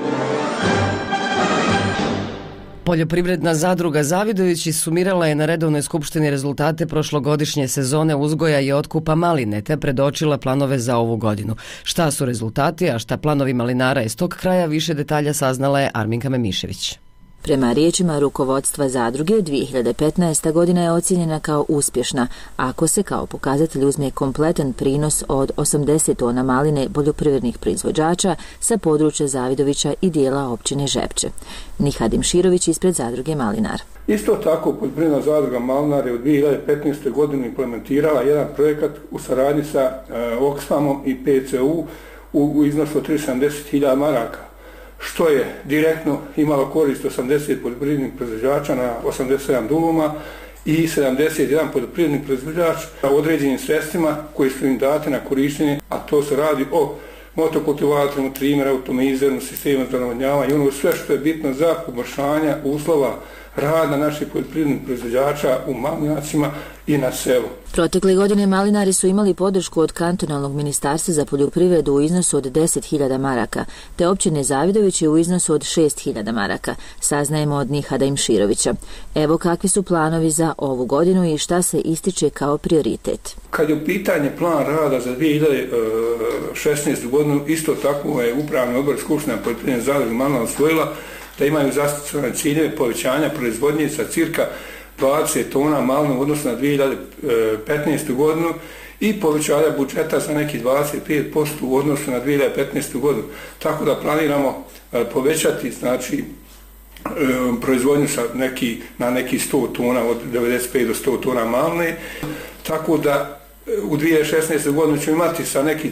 Poljoprivredna zadruga Zavidovići sumirala je na redovnoj skupštini rezultate prošlogodišnje sezone uzgoja i otkupa maline, te predočila planove za ovu godinu. Šta su rezultati, a šta planovi malinara iz tog kraja, više detalja saznala je Arminka Memišević. Prema riječima rukovodstva zadruge, 2015. godina je ocijenjena kao uspješna, ako se kao pokazatelj uzme kompletan prinos od 80 tona maline poljoprivrednih proizvođača sa područja Zavidovića i dijela općine Žepče. Nihadim Širović ispred zadruge Malinar. Isto tako, poljoprivredna zadruga Malinar je u 2015. godini implementirala jedan projekat u saradnji sa Oxfamom i PCU u iznosu od 370.000 maraka, što je direktno imalo korist 80 poljoprivrednih proizvođača na 87 duluma i 71 poljoprivredni proizvođač određenim sredstvima koji su im date na korištenje, a to se radi o motokultivatorima, trimer, automizernom sistemu za navodnjavanje, ono sve što je bitno za poboljšanje uslova rada naših poljoprivrednih proizvođača u malinjacima i na selu. Protekle godine malinari su imali podršku od kantonalnog ministarstva za poljoprivredu u iznosu od 10.000 maraka, te općine Zavidovići u iznosu od 6.000 maraka, saznajemo od Nihada Imširovića. Evo kakvi su planovi za ovu godinu i šta se ističe kao prioritet. Kad je u pitanje plan rada za 2016. godinu, isto tako je Upravni odbor Skupština poljoprivredne zadruge Malina usvojila da imaju zacrtane ciljeve povećanja proizvodnje sa cirka 20 tona malina u odnosu na 2015. godinu i povećanja budžeta za neki 25% u odnosu na 2015. godinu. Tako da planiramo povećati znači proizvodnju na neki 100 tona, od 95 do 100 tona maline. Tako da u 2016. godinu ćemo imati sa neki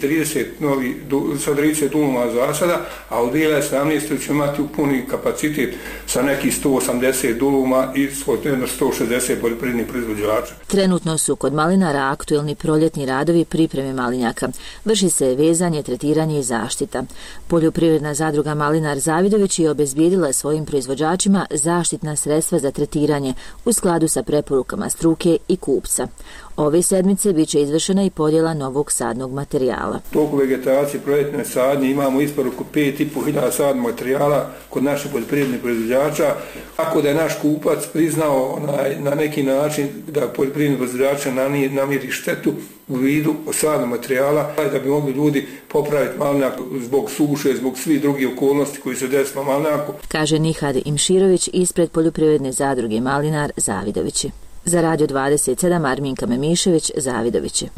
30 duluma zasada, a u 2017. ćemo imati u puni kapacitet sa neki 180 duluma i 160 poljoprivrednih proizvođača. Trenutno su kod malinara aktuelni proljetni radovi pripreme malinjaka. Vrši se vezanje, tretiranje i zaštita. Poljoprivredna zadruga Malinar Zavidović je obezbijedila svojim proizvođačima zaštitna sredstva za tretiranje u skladu sa preporukama struke i kupca. Ove sedmice bit će izvršena i podjela novog sadnog materijala. Toku vegetacije proljetne sadnje imamo isporuku 5.500 sadnog materijala kod naših poljoprivrednih proizvođača. Ako da je naš kupac priznao na neki način da poljoprivredni proizvođača namiri štetu u vidu sadnog materijala, da bi mogli ljudi popraviti malinjak zbog suše, zbog svih drugih okolnosti koji se desilo malinjaku. Kaže Nihad Imširović ispred poljoprivredne zadruge Malinar Zavidovići. Za Radio 27 Arminka Memišević, Zavidovići.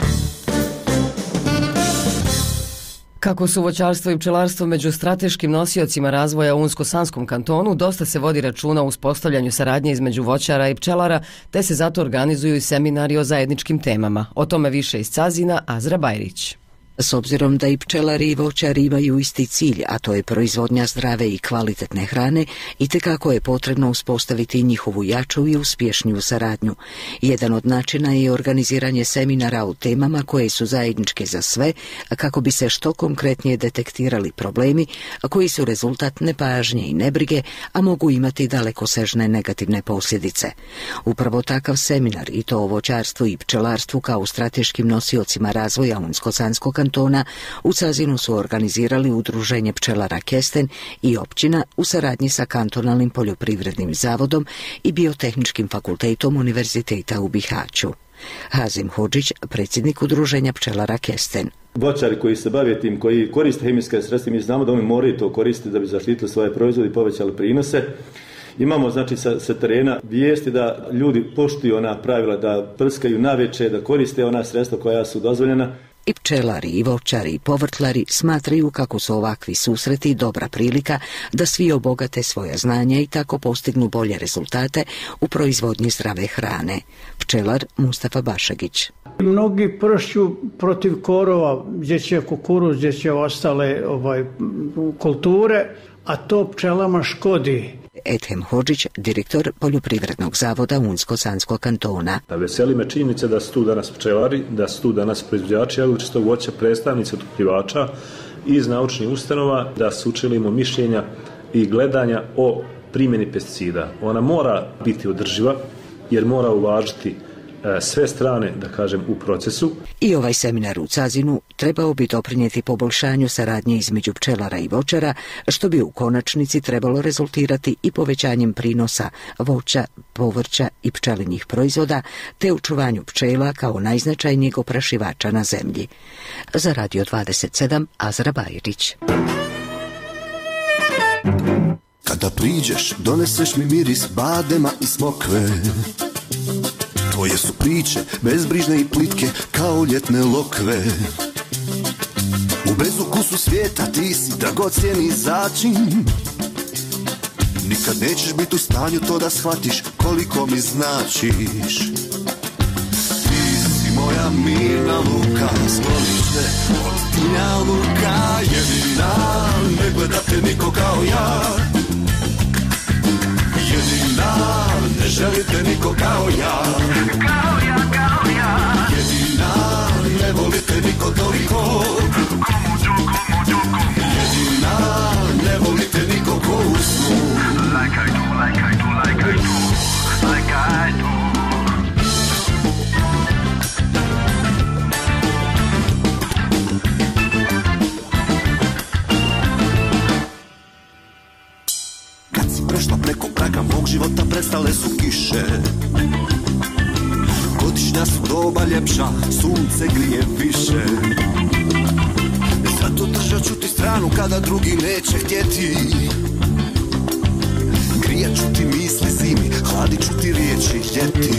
Kako su voćarstvo i pčelarstvo među strateškim nosiocima razvoja u Unsko-Sanskom kantonu, dosta se vodi računa o uspostavljanju saradnje između voćara i pčelara, te se zato organizuju i seminari o zajedničkim temama. O tome više iz Cazina, Azra Bajrić. S obzirom da i pčelari i voćari imaju isti cilj, a to je proizvodnja zdrave i kvalitetne hrane, itekako je potrebno uspostaviti njihovu jaču i uspješniju saradnju. Jedan od načina je organiziranje seminara o temama koje su zajedničke za sve, kako bi se što konkretnije detektirali problemi, koji su rezultat nepažnje i nebrige, a mogu imati dalekosežne negativne posljedice. Upravo takav seminar, i to o voćarstvu i pčelarstvu kao strateškim nosiocima razvoja Unsko-Sanskog kantona, u Cazinu su organizirali Udruženje pčelara Kesten i općina u saradnji sa Kantonalnim poljoprivrednim zavodom i Biotehničkim fakultetom Univerziteta u Bihaću. Hazim Hodžić, predsjednik Udruženja pčelara Kesten. Voćari koji se bave tim, koji koriste hemijske sredstva, mi znamo da oni moraju to koristiti da bi zaštitili svoje proizvode i povećali prinose. Imamo znači sa terena vijesti da ljudi poštuju ona pravila, da prskaju naveče, da koriste ona sredstva koja su dozvoljena. I pčelari, i voćari, i povrtlari smatraju kako su ovakvi susreti dobra prilika da svi obogate svoja znanja i tako postignu bolje rezultate u proizvodnji zdrave hrane. Pčelar Mustafa Bašagić. Mnogi pršću protiv korova, gdje će kukuruz, gdje će ostale kulture, a to pčelama škodi. Ethem Hodžić, direktor Poljoprivrednog zavoda Unsko-Sanskog kantona. Veseli me činjenica da su tu danas pčelari, da su tu danas proizvođači jagočastog voća, predstavnici otkupljivača iz naučnih ustanova, da se učelimo mišljenja i gledanja o primjeni pesticida. Ona mora biti održiva jer mora uvažiti sve strane, da kažem, u procesu. I ovaj seminar u Cazinu trebao bi doprinijeti poboljšanju saradnje između pčelara i voćara, što bi u konačnici trebalo rezultirati i povećanjem prinosa voća, povrća i pčelinjih proizvoda, te očuvanju pčela kao najznačajnijeg oprašivača na zemlji. Za Radio 27, Azra Bajrić. Kada priđeš, doneseš mi miris badema i smokve. Tvoje su priče, bezbrižne i plitke, kao ljetne lokve. U bezukusu svijeta ti si dragocjeni začin. Nikad nećeš biti u stanju to da shvatiš koliko mi značiš. Ti si moja mirna luka, sklonište od tinja luka. Jedina, ne gleda te niko kao ja. Jedina, ne ne želite niko kao ja. Jedina, ne volite niko toliko. Jedina, ne volite niko ko u snu. Like I do, like I do, like I do, like I do. Prešla preko praga mog života, prestale su kiše. Godišnja su doba ljepša, sunce grije više. Zato držat ću ti stranu kada drugi neće htjeti. Grijat ću ti misli zimi, hladit ću ti riječi ljeti.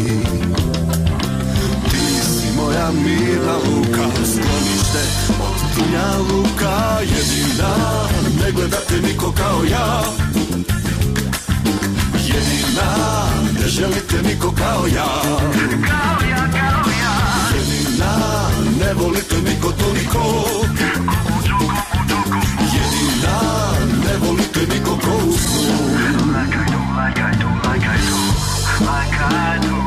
Ti si moja mirna luka, sklonište od tunja luka. Jedina, ne gledate niko kao ja. Jedina, ne želite niko kao ja. Jedina, ne volite niko toliko. Jedina, ne volite niko ko u snu. Like I do, like I do, like I do, like I do.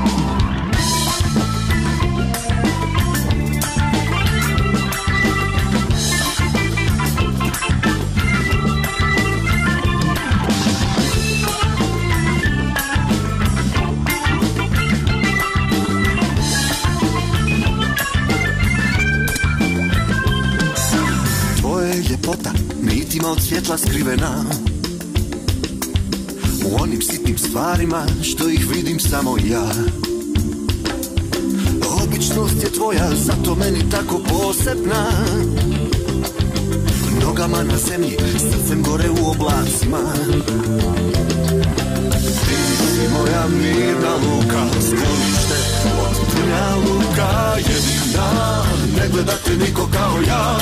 Ljepota, nitima od svjetla skrivena. U onim sitnim stvarima što ih vidim samo ja. Običnost je tvoja, zato meni tako posebna. Nogama na zemlji, srcem gore u oblacima. Ti si moja mirna luka, sklonište od tunja luka. Jedina, ne gledate niko kao ja.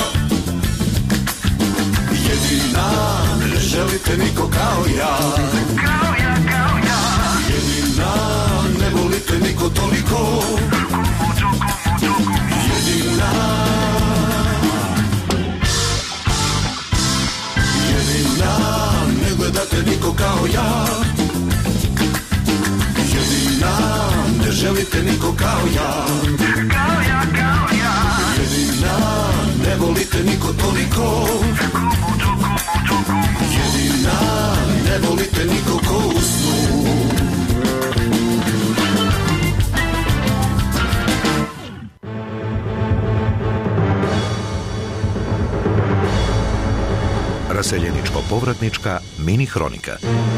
Jedina, ne želite niko kao ja. Jedina, ne volite niko toliko. Jedina, jedina, ne gledate niko kao ja. Jedina, ne želite niko kao ja. Jedina, ne volite niko toliko. Jedina, ne volite niko ko u snu. Raseljeničko-povratnička mini hronika.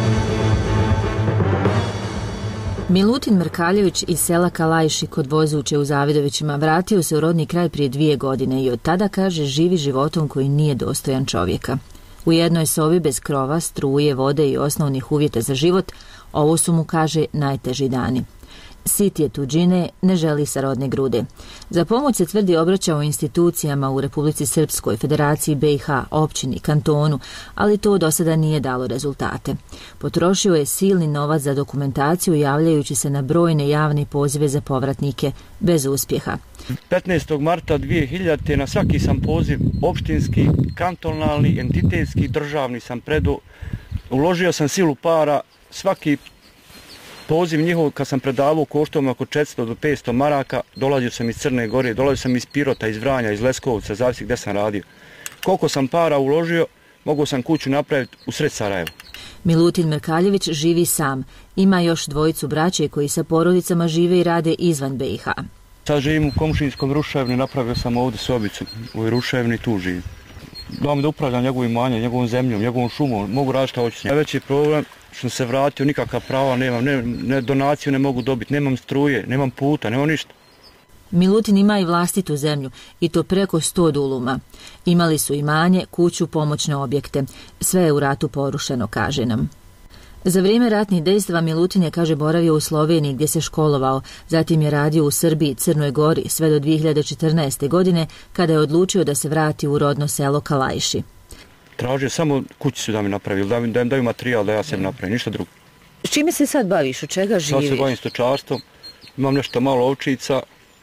Milutin Mrkaljević iz sela Kalajši kod Vozuće u Zavidovićima vratio se u rodni kraj prije 2 godine i od tada, kaže, živi životom koji nije dostojan čovjeka. U jednoj sobi bez krova, struje, vode i osnovnih uvjeta za život, ovo su mu, kaže, najteži dani. Sit je tuđine, ne želi sa rodne grude. Za pomoć se, tvrdi, obraćao institucijama u Republici Srpskoj, Federaciji BiH, općini, kantonu, ali to do sada nije dalo rezultate. Potrošio je silni novac za dokumentaciju, javljajući se na brojne javne pozive za povratnike, bez uspjeha. 15. marta 2000. na svaki sam poziv opštinski, kantonalni, entitetski, državni sam predao. Uložio sam silu para, svaki poziv njihov kad sam predavao koštao me oko 400 do 500 maraka, dolazio sam iz Crne Gore, dolazio sam iz Pirota, iz Vranja, iz Leskovca, zavisi gdje sam radio. Koliko sam para uložio, mogao sam kuću napraviti u sred Sarajeva. Milutin Mrkaljević živi sam. Ima još 2 braće koji sa porodicama žive i rade izvan BiH. Sad živim u komšinskom Ruševni, napravio sam ovdje sobicu u Ruševni, tu živim. Dam da upravljam njegovim imanjem, njegovom zemljom, njegovom šumom, mogu raditi šta hoću s njim. Najveći problem što sam se vratio, nikakva prava nemam, ne donaciju ne mogu dobiti, nemam struje, nemam puta, nemam ništa. Milutin ima i vlastitu zemlju, i to preko 100 duluma. Imali su imanje, kuću, pomoćne objekte. Sve je u ratu porušeno, kaže nam. Za vrijeme ratnih dejstava Milutin je, kaže, boravio u Sloveniji gdje se školovao, zatim je radio u Srbiji, Crnoj Gori, sve do 2014. godine, kada je odlučio da se vrati u rodno selo Kalajši. Tražio samo kući su da mi napravili, da im daju materijal da ja sebi napravim, ništa drugo. S čime se sad baviš, od čega živiš? Sad se bavim stočarstvom, imam nešto malo ovčica,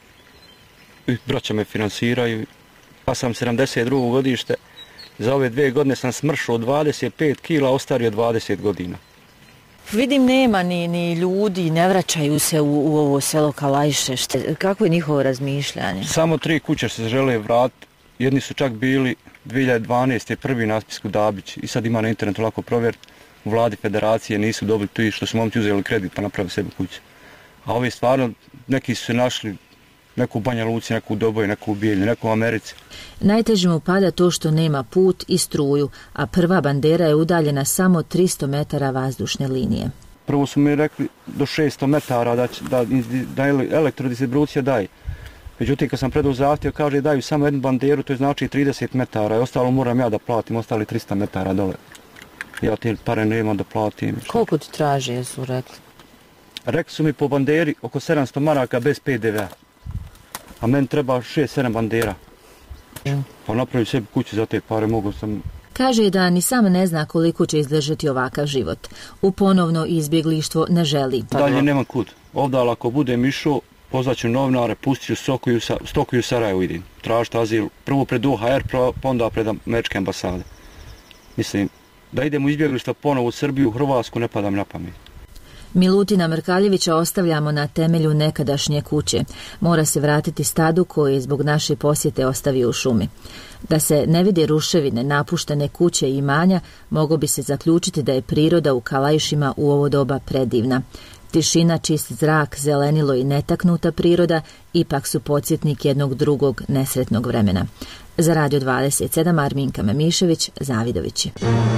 braća me finansiraju. Ja sam 72. godište, za ove 2 godine sam smršao 25 kila, ostario 20 godina. Vidim nema ni ljudi, ne vraćaju se u ovo selo Kalajše. Kako je njihovo razmišljanje? Samo 3 kuće se žele vratiti. Jedni su čak bili 2012. prvi na spisku Dabić i sad ima na internetu lako provjeriti. U vladi federacije nisu dobili ti što su momci uzeli kredit pa napravili sebi kuće. A ovi stvarno, neki su se našli neku u Banja Luci, neku u Doboju, neku u Bijeljni, neku u Americi. Najteže mu pada to što nema put i struju, a prva bandera je udaljena samo 300 metara vazdušne linije. Prvo su mi rekli do 600 metara da elektrodistribucija daje. Međutim, kad sam predao zahtjev, kaže daju samo jednu banderu, to je znači 30 metara, i ostalo moram ja da platim, ostali 300 metara dole. Ja te pare nemam da platim. Koliko ti traži, jesu rekli? Rekli su mi po banderi oko 700 maraka bez PDV-a. A meni treba 6-7 bandera. Pa napravim sebi kuću za te pare, mogu sam... Kaže da ni sam ne zna koliko će izdržati ovakav život. U ponovno izbjeglištvo ne želi. Dalje nemam kud. Ovdje ako budem išao, pozvaću novinare, pustit ću stoku i u Sarajevo idem. Tražiti azil, prvo pred UHR, pa onda pred američke ambasade. Mislim, da idem u izbjeglištvo ponovo u Srbiju, u Hrvatsku, ne pada mi na pamet. Milutina Mrkaljevića ostavljamo na temelju nekadašnje kuće. Mora se vratiti stadu koje je zbog naše posjete ostavio u šumi. Da se ne vide ruševine, napuštene kuće i imanja, moglo bi se zaključiti da je priroda u Kalajšima u ovo doba predivna. Tišina, čist zrak, zelenilo i netaknuta priroda ipak su podsjetnik jednog drugog nesretnog vremena. Za Radio 27 Arminka Memišević, Zavidovići.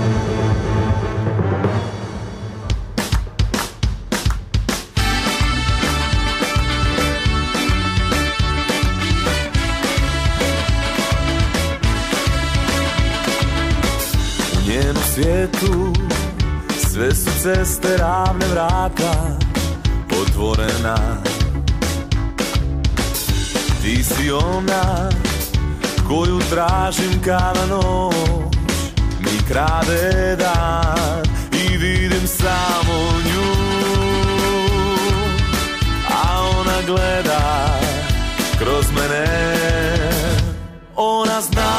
Svijetu sve su ceste ravne, vrata otvorena. Ti si ona koju tražim kada noć mi krade dan i vidim samo nju, a ona gleda kroz mene. Ona zna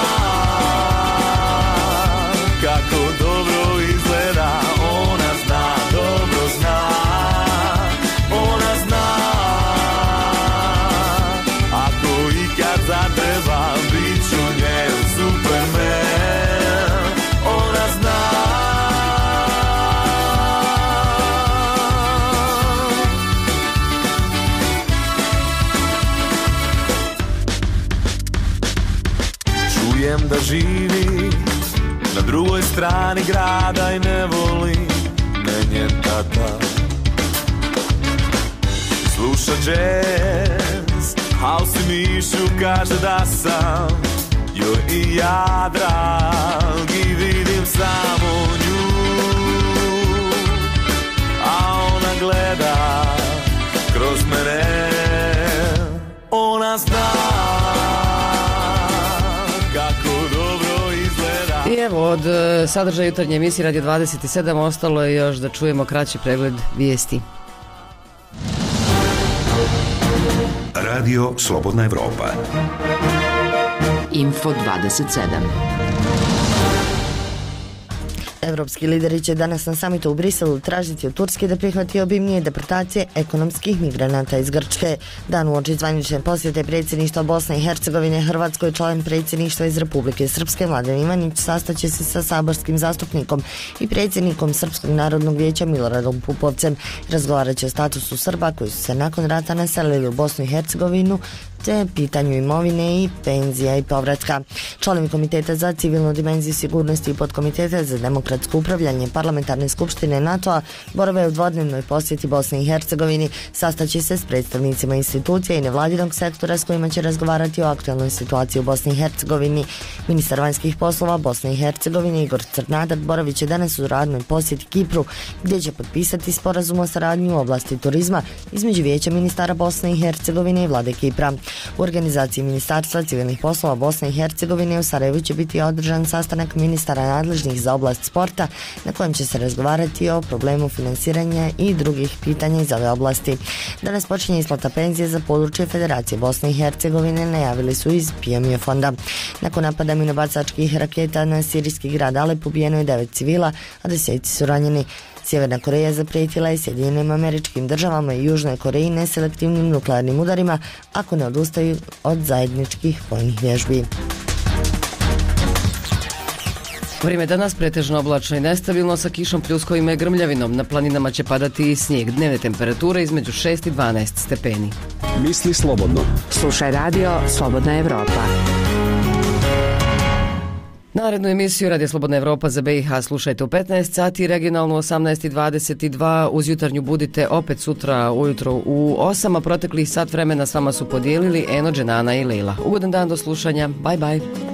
kako dobro izgleda, ona zna, dobro zna, ona zna. Ako ikad zatreba, bit ću njen Superman, ona zna. Čujem da živi na drugoj strani grada i ne voli me njen tata. Sluša jazz, house i Mišu kaže da sam joj i ja drag i vidim samo nju, a ona gleda kroz mene. Ona zna kako dobro izgleda. I evo, od sadržaja jutarnje emisije Radio 27 ostalo je još da čujemo kraći pregled vijesti. Radio Slobodna Evropa. Info 27. Evropski lideri će danas na samitu u Briselu tražiti od Turske da prihvati obimnije deportacije ekonomskih migranata iz Grčke. Dan uoči zvanične posjete predsjedništva Bosne i Hercegovine Hrvatskoj, član predsjedništva iz Republike Srpske Mladen Ivanić sastaće se sa saborskim zastupnikom i predsjednikom Srpskog narodnog vijeća Miloradom Pupovcem. Razgovarat će o statusu Srba koji su se nakon rata naselili u Bosnu i Hercegovinu, te pitanju imovine i penzija i povratka. Članovi Komiteta za civilnu dimenziju sigurnosti i podkomiteta za demokratsko upravljanje Parlamentarne skupštine NATO-a borave u dvodnevnoj posjeti Bosni i Hercegovini. Sastaće se s predstavnicima institucija i nevladinog sektora s kojima će razgovarati o aktualnoj situaciji u Bosni i Hercegovini. Ministar vanjskih poslova Bosne i Hercegovine Igor Crnadak boravit će danas u radnoj posjeti Kipru, gdje će potpisati sporazum o saradnji u oblasti turizma između Vijeća ministara Bosne i Hercegovine i vlade Kipra. U organizaciji Ministarstva civilnih poslova Bosne i Hercegovine u Sarajevu će biti održan sastanak ministara nadležnih za oblast sporta na kojem će se razgovarati o problemu finansiranja i drugih pitanja iz ove oblasti. Danas počinje isplata penzije za područje Federacije Bosne i Hercegovine, najavili su iz PMO fonda. Nakon napada minobacačkih raketa na sirijski grad Alep ubijeno je 9 civila, a 10 su ranjeni. Sjeverna Koreja zaprijetila je Sjedinjenim Američkim Državama i Južnoj Koreji neselektivnim nuklearnim udarima ako ne odustaju od zajedničkih vojnih vježbi. Vrijeme danas pretežno oblačno i nestabilno sa kišom, pljuskovima i grmljavinom. Na planinama će padati i snijeg. Dnevne temperature između 6 i 12 stepeni. Misli slobodno. Slušaj radio Slobodna Evropa. Narednu emisiju Radio Slobodna Evropa za BiH slušajte u 15 sati, regionalnu 18:22, uz jutarnju budite opet sutra ujutro u 8, a proteklih sat vremena s vama su podijelili Eno, Dženana i Leila. Ugodan dan, do slušanja, bye bye.